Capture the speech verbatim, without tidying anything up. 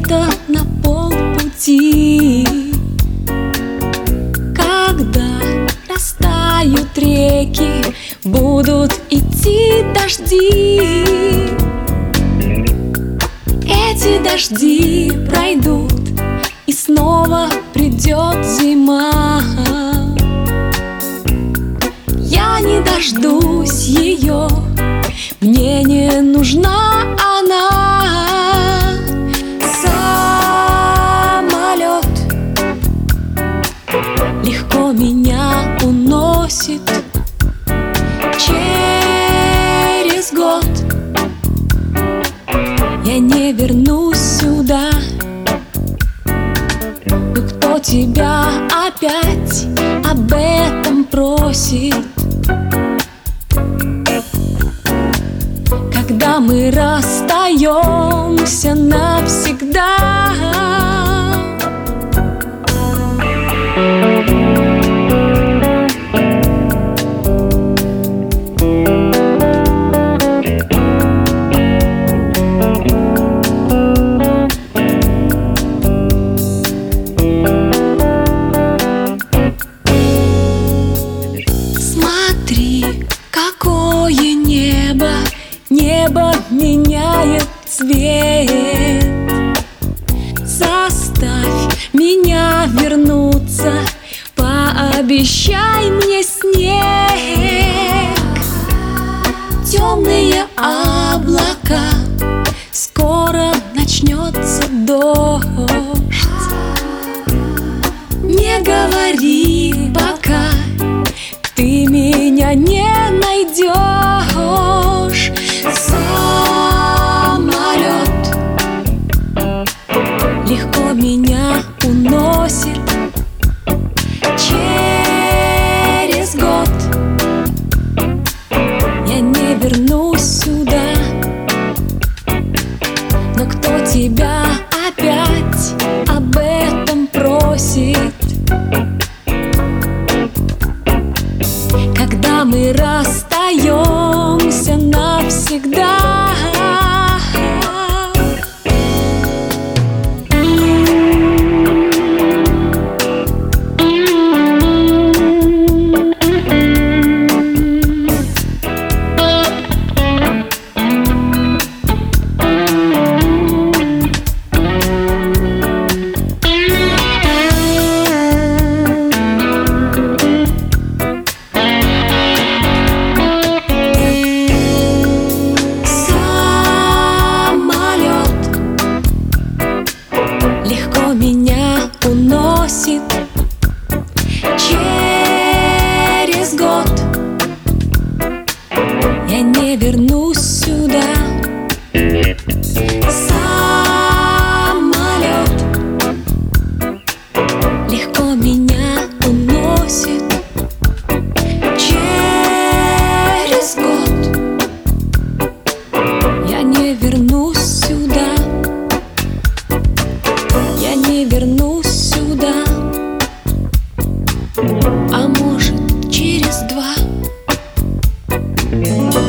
где-то на полпути. Когда растают реки, будут идти дожди. Эти дожди пройдут, и снова придет зима. Я не дождусь ее, мне не нужна она. Самолет легко меня уносит. Через год я не вернусь сюда. Но кто тебя опять об этом просит? Когда мы расстаемся навсегда. Смотри, какое небо, небо меняет цвет. Заставь меня вернуться, пообещай мне снег. Темные облака, скоро начнется дождь. Не говори пока, ты меня не найдешь. Самолет легко меня уносит. Через год я не вернусь сюда. Но кто тебя опять об этом просит? Когда мы расстаемся навсегда. Меня уносит. Через год я не вернусь сюда. Самолет легко меня уносит. Через год я не вернусь сюда. Я не вернусь сюда. А может, через два.